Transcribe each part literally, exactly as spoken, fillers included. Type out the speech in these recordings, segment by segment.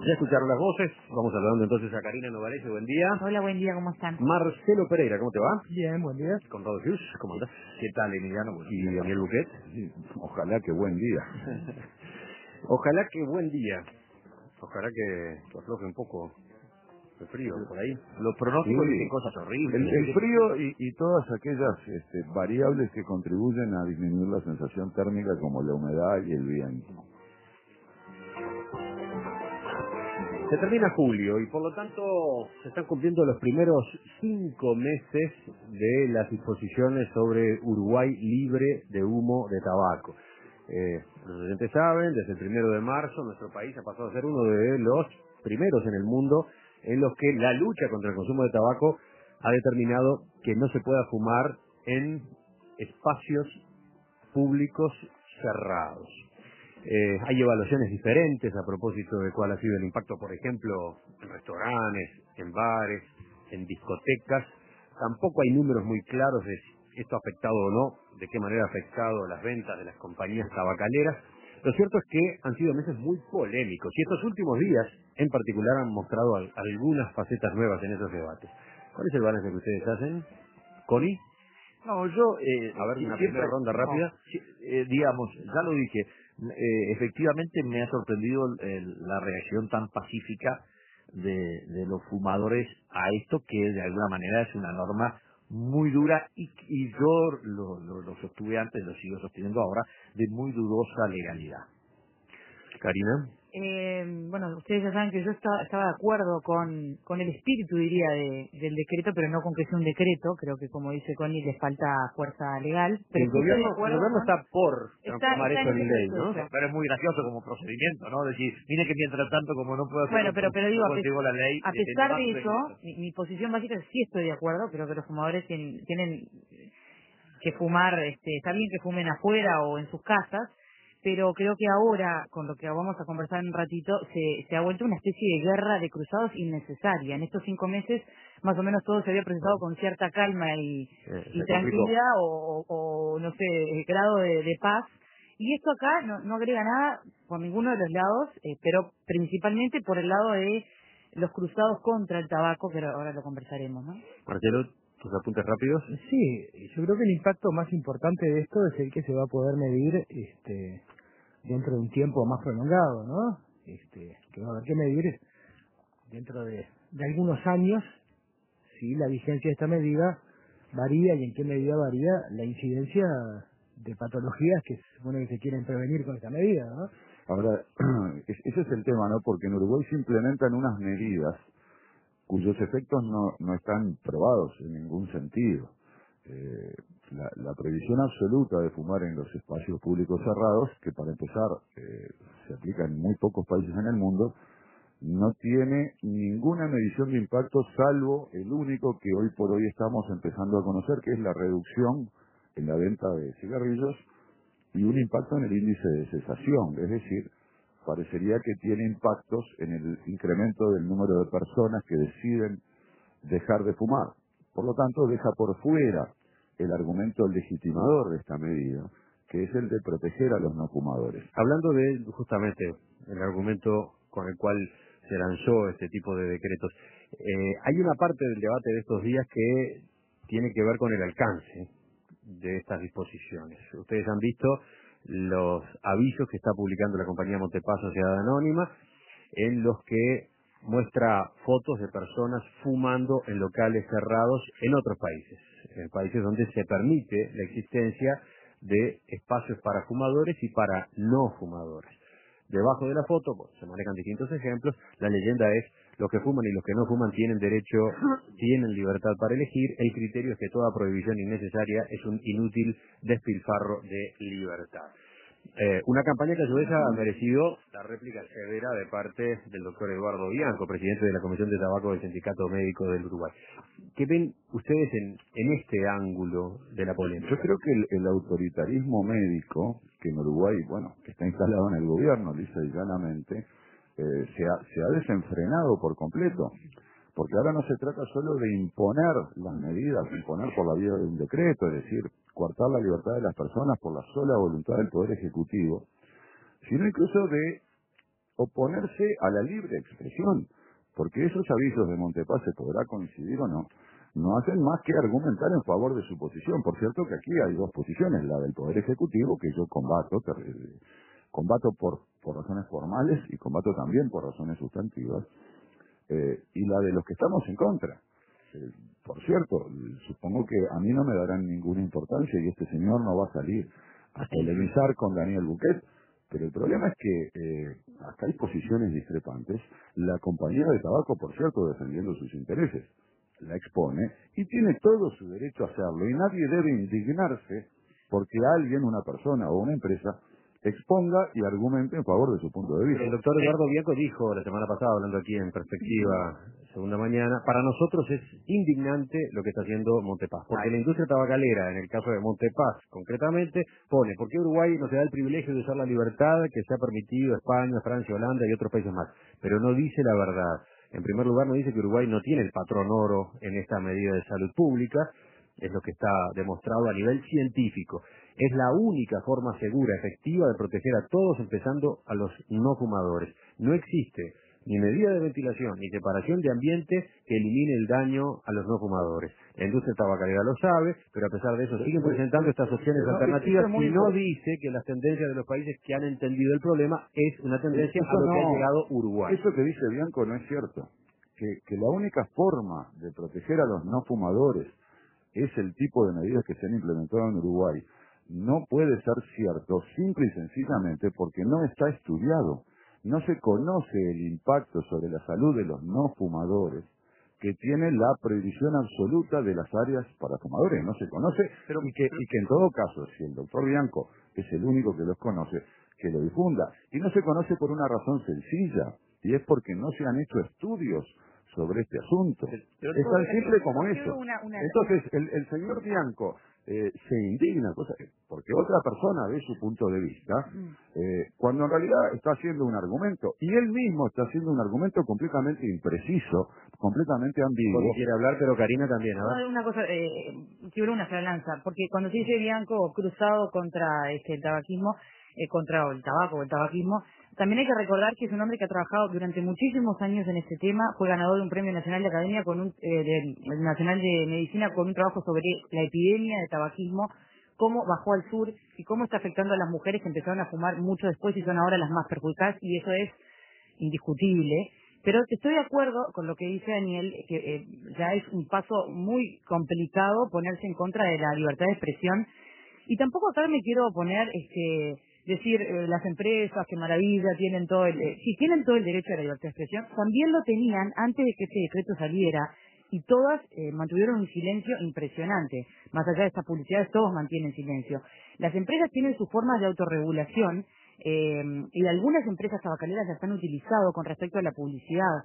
Ya escucharon las voces, vamos saludando entonces a Karina Novarese, buen día. Hola, buen día, ¿cómo están? Marcelo Pereira, ¿cómo te va? Bien, buen día. Conrado Hughes, ¿cómo andás? ¿Qué tal, Emiliano? Y Daniel Buquet. Sí, ojalá que buen día. Ojalá que buen día. Ojalá que, que afloje un poco el frío por ahí. Los pronósticos Sí. dicen cosas horribles. El, el frío y, y todas aquellas este, variables que contribuyen a disminuir la sensación térmica, como la humedad y el viento. Se termina julio y por lo tanto se están cumpliendo los primeros cinco meses de las disposiciones sobre Uruguay libre de humo de tabaco. Eh, los oyentes saben, desde el primero de marzo nuestro país ha pasado a ser uno de los primeros en el mundo en los que la lucha contra el consumo de tabaco ha determinado que no se pueda fumar en espacios públicos cerrados. Eh, hay evaluaciones diferentes a propósito de cuál ha sido el impacto, por ejemplo, en restaurantes, en bares, en discotecas. Tampoco hay números muy claros de si esto ha afectado o no, de qué manera ha afectado las ventas de las compañías tabacaleras. Lo cierto es que han sido meses muy polémicos y estos últimos días, en particular, han mostrado al- algunas facetas nuevas en esos debates. ¿Cuál es el balance que ustedes hacen? ¿Connie? No, yo... Eh, A ver, una siempre, primera ronda no, rápida. sí, eh, digamos, ya lo dije, eh, efectivamente me ha sorprendido el- la reacción tan pacífica de, de los fumadores a esto, que de alguna manera es una norma muy dura y, y yo lo, lo, lo sostuve antes, lo sigo sosteniendo ahora, de muy dudosa legalidad. Karina. Eh, bueno, ustedes ya saben que yo estaba, estaba de acuerdo con, con el espíritu, diría, de, del decreto, pero no con que sea un decreto. Creo que, como dice Connie, le falta fuerza legal. Pero El sí estoy de gobierno, el acuerdo gobierno con... está por Está, transformar está eso en en ese ley, ¿no? proceso. Pero es muy gracioso como procedimiento, ¿no? Decir, mire que mientras tanto, como no puedo hacer Bueno, pero, pero digo, a, consigo la ley, a eh, eh, pesar le de mando eso, decreto. mi, mi posición básica es sí estoy de acuerdo. Creo que los fumadores tienen, tienen que fumar, este, está bien que fumen afuera o en sus casas, pero creo que ahora, con lo que vamos a conversar en un ratito, se, se ha vuelto una especie de guerra de cruzados innecesaria. En estos cinco meses, más o menos todo se había presentado con cierta calma y, Eh, y se complicó. tranquilidad o, o, o, no sé, grado de, de paz. Y esto acá no, no agrega nada por ninguno de los lados, eh, pero principalmente por el lado de los cruzados contra el tabaco, que ahora lo conversaremos, ¿no? Marcelo, tus apuntes rápidos. Sí, yo creo que el impacto más importante de esto es el que se va a poder medir este, dentro de un tiempo más prolongado, ¿no? Este, que va a haber que medir dentro de, de algunos años si la vigencia de esta medida varía y en qué medida varía la incidencia de patologías que se supone que se quieren prevenir con esta medida, ¿no? Ahora, es- ese es el tema, ¿no? Porque en Uruguay se implementan unas medidas cuyos efectos no, no están probados en ningún sentido. Eh, la, la prohibición absoluta de fumar en los espacios públicos cerrados, que para empezar eh, se aplica en muy pocos países en el mundo, no tiene ninguna medición de impacto salvo el único que hoy por hoy estamos empezando a conocer, que es la reducción en la venta de cigarrillos y un impacto en el índice de cesación, es decir, parecería que tiene impactos en el incremento del número de personas que deciden dejar de fumar. Por lo tanto, deja por fuera el argumento legitimador de esta medida, que es el de proteger a los no fumadores. Hablando de justamente el argumento con el cual se lanzó este tipo de decretos, eh, hay una parte del debate de estos días que tiene que ver con el alcance de estas disposiciones. Ustedes han visto los avisos que está publicando la compañía Montepaz Sociedad Anónima, en los que muestra fotos de personas fumando en locales cerrados en otros países, en países donde se permite la existencia de espacios para fumadores y para no fumadores. Debajo de la foto, pues, se manejan distintos ejemplos. La leyenda es: los que fuman y los que no fuman tienen derecho, tienen libertad para elegir. El criterio es que toda prohibición innecesaria es un inútil despilfarro de libertad. Eh, una campaña que a su vez ha merecido la réplica severa de parte del doctor Eduardo Bianco, presidente de la Comisión de Tabaco del Sindicato Médico del Uruguay. ¿Qué ven ustedes en, en este ángulo de la polémica? Yo creo que el, el autoritarismo médico, que en Uruguay, bueno, que está instalado en el gobierno, lisa y llanamente, eh, se, ha, se ha desenfrenado por completo. Porque ahora no se trata solo de imponer las medidas, imponer por la vía de un decreto, es decir, coartar la libertad de las personas por la sola voluntad del Poder Ejecutivo, sino incluso de oponerse a la libre expresión, porque esos avisos de Montepaz, se podrá coincidir o no, no hacen más que argumentar en favor de su posición. Por cierto que aquí hay dos posiciones, la del Poder Ejecutivo, que yo combato, ter- combato por, por razones formales y combato también por razones sustantivas, eh, y la de los que estamos en contra. Eh, por cierto, supongo que a mí no me darán ninguna importancia y este señor no va a salir a polemizar con Daniel Buquet, pero el problema es que eh, acá hay posiciones discrepantes. La compañía de tabaco, por cierto, defendiendo sus intereses, la expone y tiene todo su derecho a hacerlo, y nadie debe indignarse porque alguien, una persona o una empresa, exponga y argumente en favor de su punto de vista. El doctor Eduardo Bianco dijo la semana pasada, hablando aquí en Perspectiva Segunda Mañana, para nosotros es indignante lo que está haciendo Montepaz, porque la industria tabacalera, en el caso de Montepaz concretamente, pone, ¿por qué Uruguay no se da el privilegio de usar la libertad que se ha permitido España, Francia, Holanda y otros países más? Pero no dice la verdad. En primer lugar, no dice que Uruguay no tiene el patrón oro en esta medida de salud pública, es lo que está demostrado a nivel científico. Es la única forma segura, efectiva, de proteger a todos, empezando a los no fumadores. No existe ni medida de ventilación ni separación de ambiente que elimine el daño a los no fumadores. La industria tabacalera lo sabe, pero a pesar de eso siguen presentando estas opciones No, alternativas es muy y no importante. dice que las tendencias de los países que han entendido el problema es una tendencia Eso a lo que no. ha llegado Uruguay. Eso que dice Bianco no es cierto. Que, que la única forma de proteger a los no fumadores es el tipo de medidas que se han implementado en Uruguay, no puede ser cierto simple y sencillamente porque no está estudiado. No se conoce el impacto sobre la salud de los no fumadores que tiene la prohibición absoluta de las áreas para fumadores. No se conoce, pero, y, que, y que en todo caso, si el doctor Bianco es el único que los conoce, que lo difunda. Y no se conoce por una razón sencilla, y es porque no se han hecho estudios sobre este asunto. Pero Es tan simple como Quiero eso. una- una- Entonces, el, el señor Bianco eh, se indigna, cosa que- porque otra persona ve su punto de vista, eh, cuando en realidad está haciendo un argumento, y él mismo está haciendo un argumento completamente impreciso, completamente ambiguo. Porque quiere hablar, pero Karina también, a ver. No, una cosa, eh, quiero una lanza, porque cuando se dice Bianco cruzado contra este, el tabaquismo, eh, contra el tabaco o el tabaquismo, también hay que recordar que es un hombre que ha trabajado durante muchísimos años en este tema, fue ganador de un premio nacional de academia con un eh, de- nacional de medicina con un trabajo sobre la epidemia de tabaquismo, cómo bajó al sur y cómo está afectando a las mujeres que empezaron a fumar mucho después y son ahora las más perjudicadas, y eso es indiscutible. Pero estoy de acuerdo con lo que dice Daniel, que eh, ya es un paso muy complicado ponerse en contra de la libertad de expresión. Y tampoco acá me quiero poner, este, decir, eh, las empresas, qué maravilla, tienen todo el, eh, sí, tienen todo el derecho a la libertad de expresión. También lo tenían antes de que este decreto saliera, y todas eh, mantuvieron un silencio impresionante. Más allá de estas publicidades, todos mantienen silencio. Las empresas tienen sus formas de autorregulación, eh, y algunas empresas tabacaleras las han utilizado con respecto a la publicidad.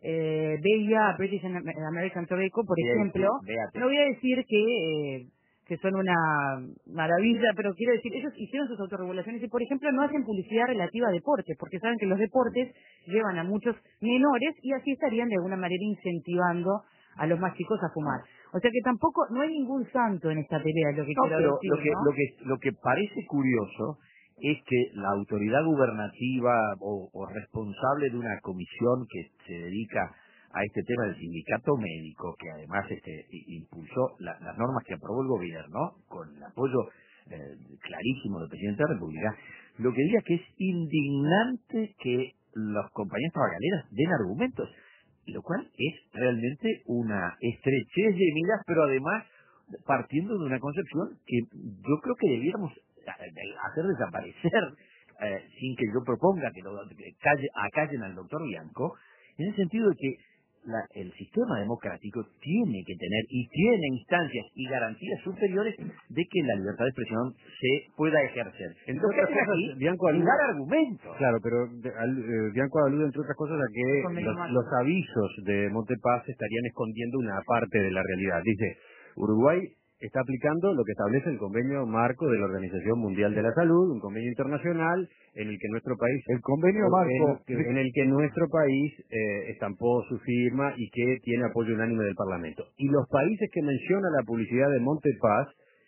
Eh, B I A, British American Tobacco, por ejemplo, Véate. no voy a decir que eh, que son una maravilla, pero quiero decir, ellos hicieron sus autorregulaciones y, por ejemplo, no hacen publicidad relativa a deportes, porque saben que los deportes llevan a muchos menores y así estarían de alguna manera incentivando a los más chicos a fumar. O sea que tampoco, no hay ningún santo en esta pelea, es lo que No, quiero pero decir, lo que, ¿no? lo que, lo que parece curioso es que la autoridad gubernativa o, o responsable de una comisión que se dedica a este tema del sindicato médico, que además este, i- impulsó la- las normas que aprobó el gobierno, con el apoyo eh, clarísimo del presidente de la República, lo que diga que es indignante que las compañías tabacaleras den argumentos, lo cual es realmente una estrechez de miras, pero además partiendo de una concepción que yo creo que debiéramos hacer desaparecer, eh, sin que yo proponga que, lo, que calle, acallen al doctor Bianco, en el sentido de que la, el sistema democrático tiene que tener y tiene instancias y garantías superiores de que la libertad de expresión se pueda ejercer. Entre Lo que otras hacen cosas, aquí Bianco es alude- dar argumentos. Claro, pero de- al- eh, Bianco alude, entre otras cosas, a que Convenio los, marco. los avisos de Montepaz estarían escondiendo una parte de la realidad. Dice, Uruguay está aplicando lo que establece el convenio marco de la Organización Mundial de la Salud, un convenio internacional en el que nuestro país, El convenio en, marco, que- en el que nuestro país eh, estampó su firma y que tiene apoyo unánime del Parlamento. Y los países que menciona la publicidad de Montepaz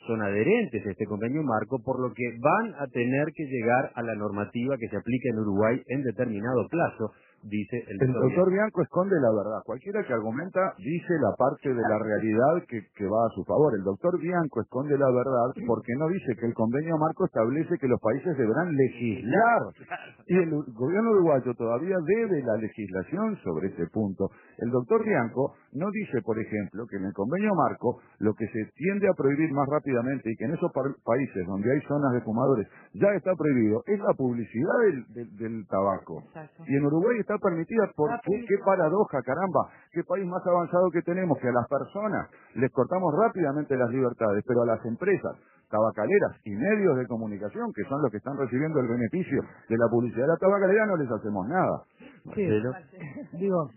son adherentes a este convenio marco, por lo que van a tener que llegar a la normativa que se aplica en Uruguay en determinado plazo, dice el El doctor doctor Bianco esconde la verdad. Cualquiera que argumenta dice la parte de la realidad que, que va a su favor. El doctor Bianco esconde la verdad porque no dice que el convenio marco establece que los países deberán legislar. Y el gobierno uruguayo todavía debe la legislación sobre ese punto. El doctor Bianco no dice, por ejemplo, que en el convenio marco lo que se tiende a prohibir más rápidamente y que en esos pa países donde hay zonas de fumadores ya está prohibido es la publicidad del, del, del tabaco. Exacto. Y en Uruguay está permitida. ¿Por qué? Qué paradoja, caramba. Qué país más avanzado que tenemos, que a las personas les cortamos rápidamente las libertades, pero a las empresas tabacaleras y medios de comunicación, que son los que están recibiendo el beneficio de la publicidad de la tabacalera, no les hacemos nada. Marcelo. Sí, digo,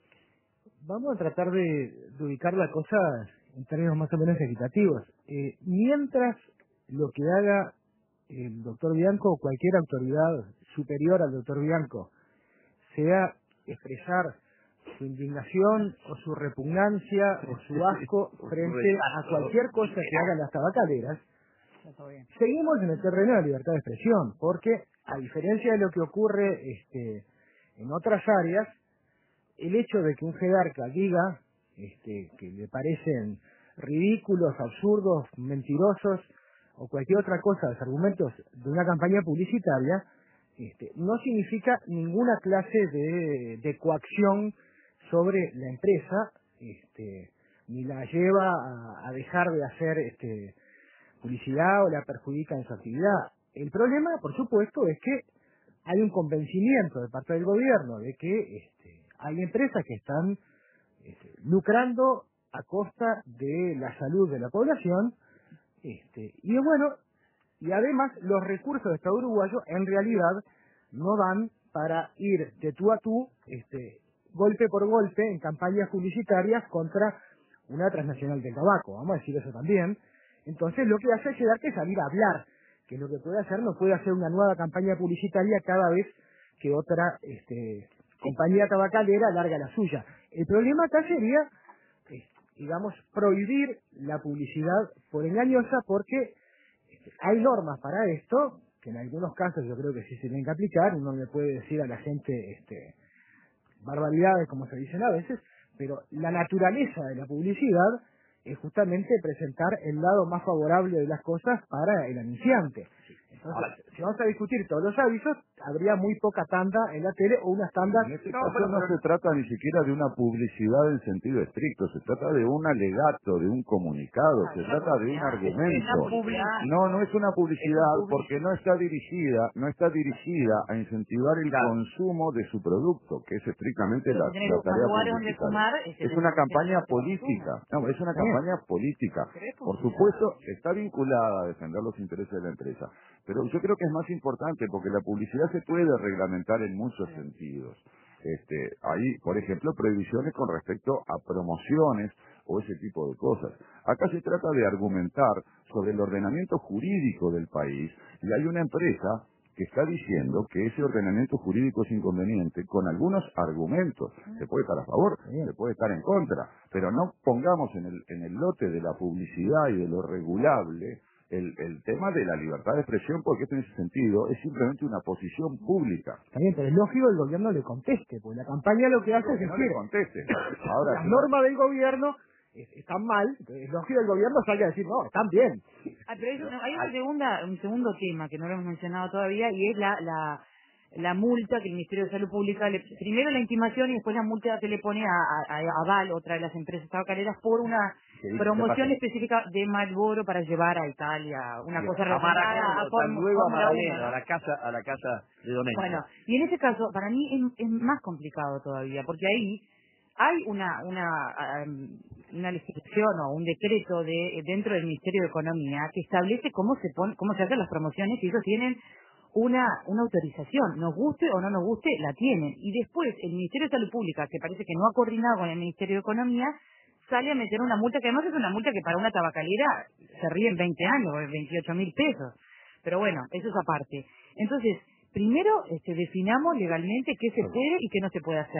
vamos a tratar de, de ubicar la cosa en términos más o menos equitativos. Eh, mientras lo que haga el doctor Bianco o cualquier autoridad superior al doctor Bianco sea expresar su indignación o su repugnancia o su asco frente a cualquier cosa que hagan las tabacaleras, seguimos en el terreno de la libertad de expresión, porque a diferencia de lo que ocurre este, en otras áreas, el hecho de que un jerarca diga este, que le parecen ridículos, absurdos, mentirosos o cualquier otra cosa, los argumentos de una campaña publicitaria, este, no significa ninguna clase de, de coacción sobre la empresa, este, ni la lleva a, a dejar de hacer este, publicidad o la perjudica en su actividad. El problema, por supuesto, es que hay un convencimiento de parte del gobierno de que este, hay empresas que están este, lucrando a costa de la salud de la población, este, y bueno, y además los recursos del Estado uruguayo en realidad no dan para ir de tú a tú, este, golpe por golpe, en campañas publicitarias contra una transnacional del tabaco, vamos a decir eso también. Entonces lo que hace es llegar que salir a hablar, que lo que puede hacer no puede hacer una nueva campaña publicitaria cada vez que otra este, compañía tabacalera larga la suya. El problema acá sería, eh, digamos, prohibir la publicidad por engañosa, porque este, hay normas para esto, que en algunos casos yo creo que sí se tienen que aplicar. Uno le puede decir a la gente este, barbaridades, como se dicen a veces, pero la naturaleza de la publicidad es justamente presentar el lado más favorable de las cosas para el anunciante. Entonces, ahora, si vamos a discutir todos los avisos, habría muy poca tanda en la tele o unas tandas... En este no, caso pero, no pero, se trata ni siquiera de una publicidad en sentido estricto, se trata de un alegato, de un comunicado, se trata de un argumento. No, no es una publicidad porque no está dirigida, no está dirigida a incentivar el consumo de su producto, que es estrictamente la, la tarea publicitaria. Es una campaña política, no, es una campaña política. Por supuesto, está vinculada a defender los intereses de la empresa. Pero yo creo que es más importante porque la publicidad se puede reglamentar en muchos sentidos. Este, hay, por ejemplo, prohibiciones con respecto a promociones o ese tipo de cosas. Acá se trata de argumentar sobre el ordenamiento jurídico del país y hay una empresa que está diciendo que ese ordenamiento jurídico es inconveniente con algunos argumentos. Se puede estar a favor, se puede estar en contra, pero no pongamos en el, en el lote de la publicidad y de lo regulable El, el tema de la libertad de expresión, porque esto en ese sentido es simplemente una posición pública. También, pero es lógico que el gobierno le conteste, porque la campaña lo que hace es que no decir, le conteste. Ahora, las si normas del gobierno es, están mal, entonces es lógico que el gobierno salga a decir, no, están bien. Ah, pero eso, no, hay una segunda, un segundo tema que no lo hemos mencionado todavía, y es la, la, la multa que el Ministerio de Salud Pública, le, primero la intimación y después la multa que le pone a, a, a Aval, otra de las empresas tabacaleras, por una promoción específica de Marlboro para llevar a Italia, una Bien. cosa a relacionada a Tan luego a Fórmula Maradena, uno, a la casa, a la casa de Domenech. bueno, y en ese caso, para mí es, es más complicado todavía, porque ahí hay una una um, una legislación o un decreto de dentro del Ministerio de Economía que establece cómo se pone, cómo se hacen las promociones, y ellos tienen una una autorización, nos guste o no nos guste, la tienen. Y después el Ministerio de Salud Pública, que parece que no ha coordinado con el Ministerio de Economía, sale a meter una multa que además es una multa que para una tabacalera se ríe en veinte años, veintiocho mil pesos. Pero bueno, eso es aparte. Entonces, primero este, definamos legalmente qué se puede y qué no se puede hacer.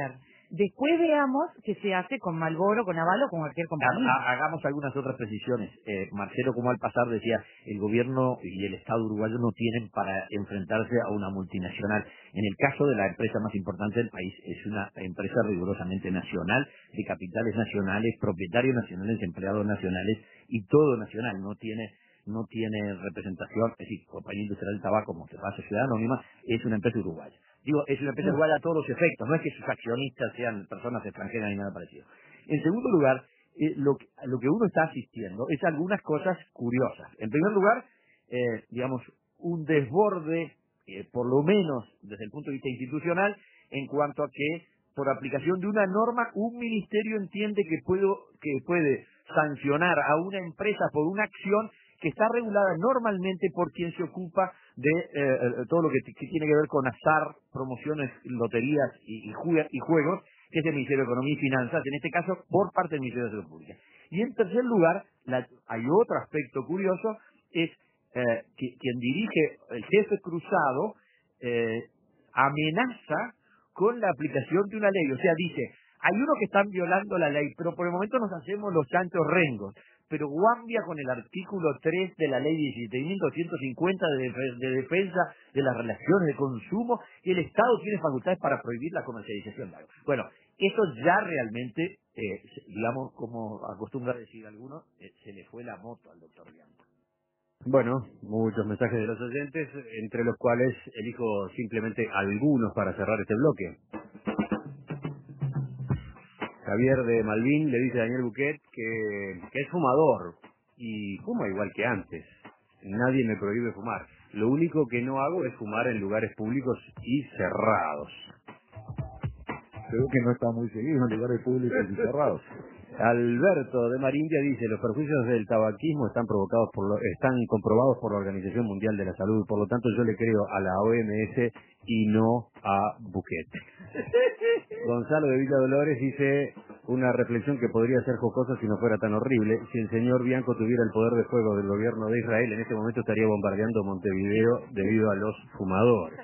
Después veamos qué se hace con Marlboro, con Avalo, con cualquier compañía. Ha- Hagamos algunas otras precisiones. Eh, Marcelo, como al pasar, decía, el gobierno y el Estado uruguayo no tienen para enfrentarse a una multinacional. En el caso de la empresa más importante del país, es una empresa rigurosamente nacional, de capitales nacionales, propietarios nacionales, empleados nacionales y todo nacional. No tiene no tiene representación, es decir, Compañía Industrial del Tabaco, como se pasa Ciudad Anónima, es una empresa uruguaya. Digo, es una empresa uruguaya a todos los efectos, no es que sus accionistas sean personas extranjeras ni nada parecido. En segundo lugar, eh, lo, que, lo que uno está asistiendo es algunas cosas curiosas. En primer lugar, eh, digamos, un desborde, eh, por lo menos desde el punto de vista institucional, en cuanto a que por aplicación de una norma, un ministerio entiende que, puedo, que puede sancionar a una empresa por una acción que está regulada normalmente por quien se ocupa de eh, todo lo que, que tiene que ver con azar, promociones, loterías y, y, jue, y juegos, que es el Ministerio de Economía y Finanzas, en este caso por parte del Ministerio de Salud Pública. Y en tercer lugar, la, hay otro aspecto curioso, es eh, que quien dirige el jefe cruzado eh, amenaza con la aplicación de una ley, o sea, dice, hay unos que están violando la ley, pero por el momento nos hacemos los chanchos rengos, pero guambia con el artículo tres de la ley diecisiete mil doscientos cincuenta de, de defensa de las relaciones de consumo, y el Estado tiene facultades para prohibir la comercialización de algo. Bueno, eso ya realmente, eh, digamos, como acostumbra decir algunos, eh, se le fue la moto al doctor Bianco. Bueno, muchos mensajes de los oyentes, entre los cuales elijo simplemente algunos para cerrar este bloque. Javier de Malvin le dice a Daniel Buquet que, que es fumador y fuma igual que antes. Nadie me prohíbe fumar. Lo único que no hago es fumar en lugares públicos y cerrados. Creo que no está muy seguido en lugares públicos y cerrados. Alberto de Marindia dice, los perjuicios del tabaquismo están provocados por lo, están comprobados por la Organización Mundial de la Salud, por lo tanto yo le creo a la O M S y no a Buquet. Gonzalo de Villa Dolores dice una reflexión que podría ser jocosa si no fuera tan horrible. Si el señor Bianco tuviera el poder de fuego del gobierno de Israel, en este momento estaría bombardeando Montevideo debido a los fumadores.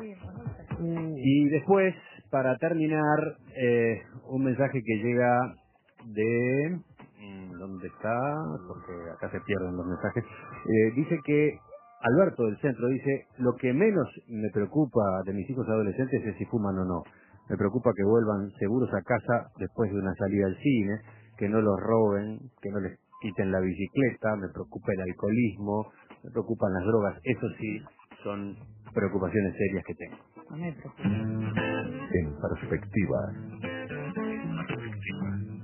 Y después, para terminar, eh, un mensaje que llega de... ¿Dónde está? Porque acá se pierden los mensajes. Eh, dice que Alberto del Centro dice, lo que menos me preocupa de mis hijos adolescentes es si fuman o no. Me preocupa que vuelvan seguros a casa después de una salida al cine, que no los roben, que no les quiten la bicicleta, me preocupa el alcoholismo, me preocupan las drogas. Eso sí son preocupaciones serias que tengo. No me preocupa. En perspectiva.